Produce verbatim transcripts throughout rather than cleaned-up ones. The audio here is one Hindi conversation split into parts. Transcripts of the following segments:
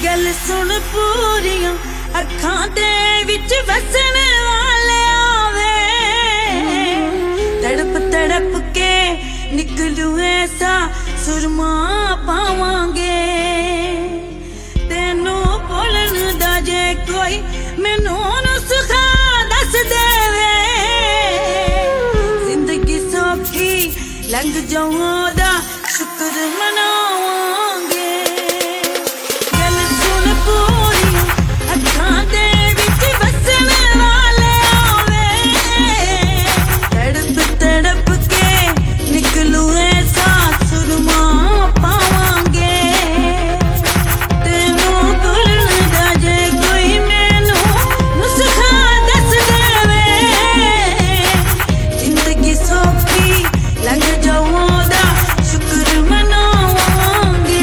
गल सुन पूरियां अखां दे विच वसन वालिया वे तड़प तड़प के निकलू ऐसा सुरमा पावांगे तेनू बोलन दा जे कोई मैनू नुस्खा दस देवे जिंदगी सौखी लंघ जाऊं दा शुक्र मनावांगे गल सुन पूरी अखां दे विच वसन वालिया वे तड़प तड़प के निकलू ऐसा सुरमा पावांगे तेनू बोलन दा जे कोई मैनू नुस्खा दस देवे जिंदगी सौखी लंघ जाऊं दा शुक्र मनावांगे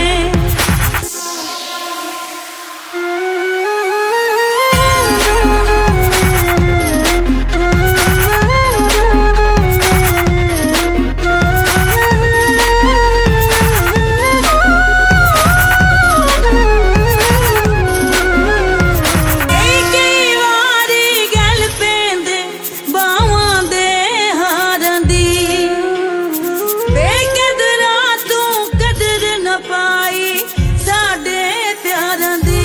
कई वारी गल पैंदे बावां दे हारां दी बेकदरा तू कदर न पाई साडे प्यारां दी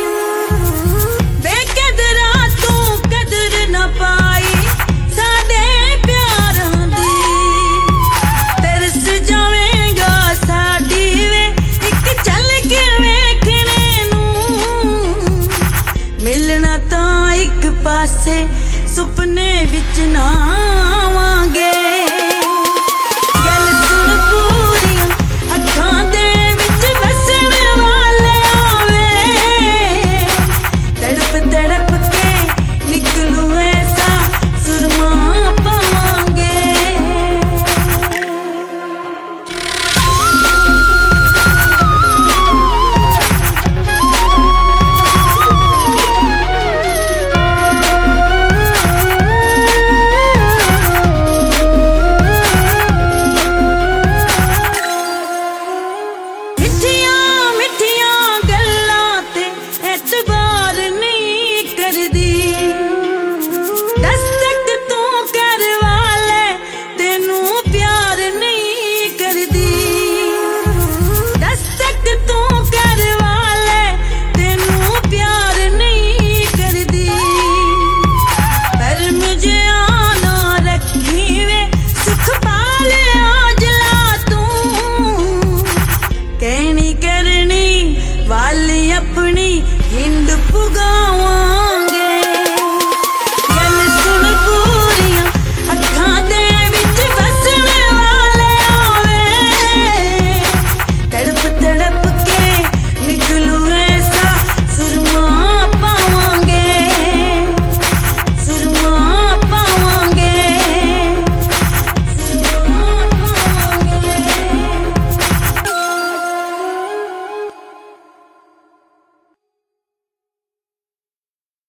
बेकदरा तू कदर न पाई साडे प्यारां दी तरस जावेगा साडी वे इक चल के वेखने नू मिलना तां इक पासे सुपने विच ना